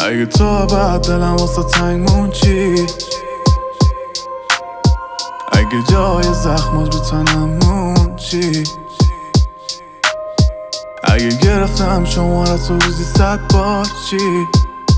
اگه تو بعد دلم واسه تنگ مون چی؟ اگه جای زخمات رو تنمون چی؟ اگه گرفتم شمارت رو روزی 100 بار چی؟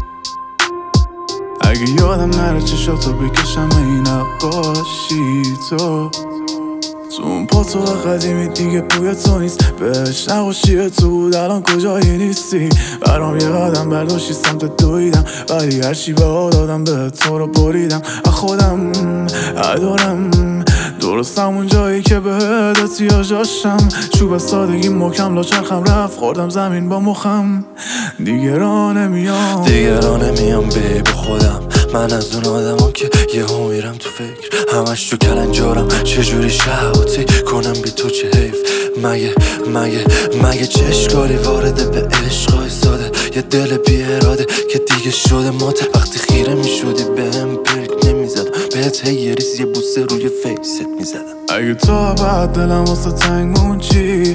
اگه یادم نره چشاتو بکشم این نقاشی تو اون پاتو قدیمی دیگه بوی تو نیست، بهش نقاشی تو بود الان کجایی نیستی؟ برام یه قدم برداشتی سمت دویدم، ولی هرچی به دادم به تو رو بریدم از خودم ادارم درست همون جایی که به احتیاج داشتم. چوب سادگی محکم لاچرخم رفت خوردم زمین با مخم، دیگه راه نمیام بی با خودم. من از اون آدمم که یهو میرم تو فکر، همش تو کلنجارم چجوری شهوتی کنم بی تو چه حیف. مگه چه اشکالی وارده به عشقای ساده، یه دل بی اراده که دیگه شده ماته. وقتی خیره میشدی بهم پرک نمیزدم، بهت یه ریز یه بوسه روی فیست میزدم. اگه تو بعد دلم واسه تنگ مون چی؟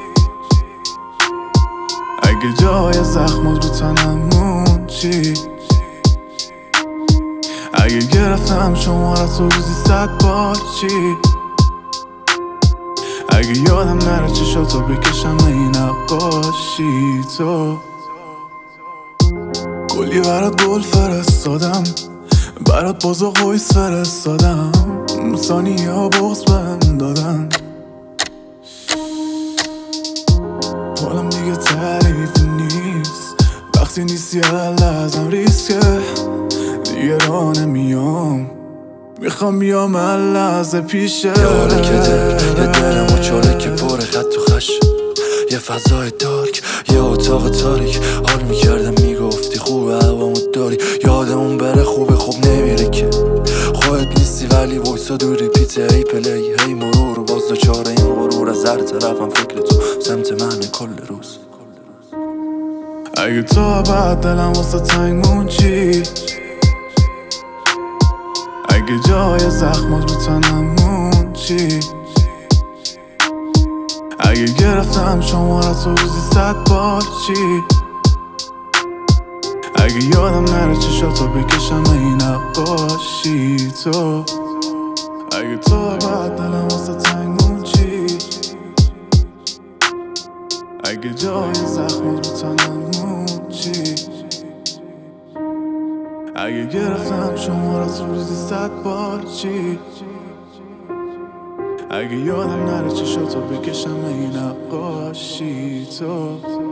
اگه جای زخمات رو تنمون چی؟ اگه گرفتم شمارت رو روزی 100 بار چی؟ اگه یادم نره چشاتو بکشم این نقاشی تو کلی برات گل فرستادم، برات باز و قویس فرستادم، ثانیه ها بغض بهم دادن، حالم دیگه تعریف نیست وقتی نیستی لازم ریسکه، دیگه راه نمیام میخوام بیام لحظه پیشه. یه حرکته یه دلم و چاله که پر خط و خش، یه فضای دارک یه اتاق تاریک. حال میکردم میگفتی خوبه هوامو داری، یادمون بره خوبه خوب نمیره که خودت نیستی ولی وایسا دوری پیته. هی پلی هی مرور باز دوچاره این غرور، از هر طرفم فکر تو سمت من کل روز. اگه تو بعد دلم واسه تنگ مون چی؟ اگه جای زخمات رو تنمون چی؟ اگه گرفتم شمارت رو روزی 100 بار چی؟ اگه یادم نره چشاتو بکشم این نقاشی تو اگه تو بعد دلم واسه تنگ مون چی؟ اگه جای زخمات رو تنمون چی؟ اگه گرفتم شمارت رو روزی 100 بار چی؟ اگه یادم نره چشاتو بکشم این نقاشی تو